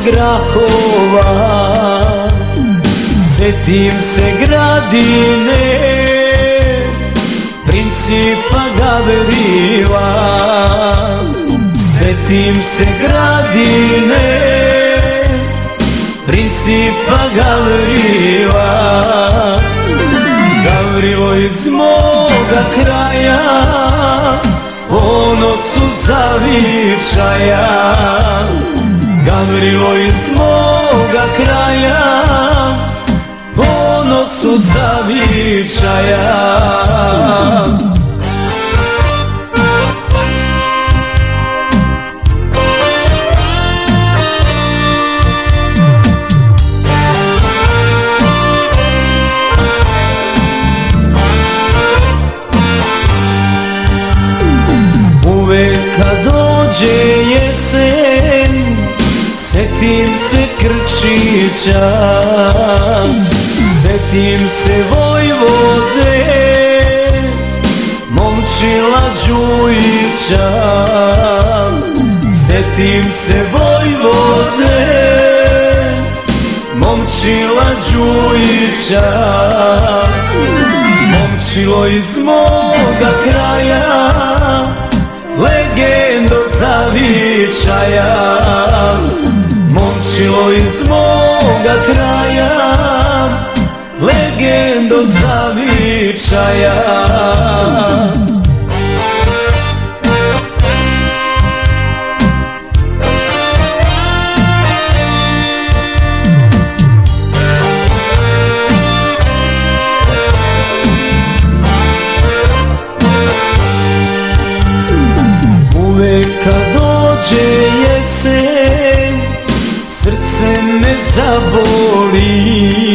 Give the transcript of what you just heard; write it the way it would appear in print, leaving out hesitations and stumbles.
grahova, setim se Gradine, principa Gavrila. Setim se Gradine, principa Gavrila. Gavrilo iz moga kraja, ono su zavičaja. Gavrilo iz moga kraja, ono su zavičaja. Uvek kad dođe jesen, setim se Krčića, setim se Vojvode, Momčila Đujića. Setim se Vojvode, Momčila Đujića. Momčilo iz moga kraja, legendo zavičaja. Momčilo iz moga kraja, legendo zavičaja. Uvek kad dođe jesen, srce me zaboli.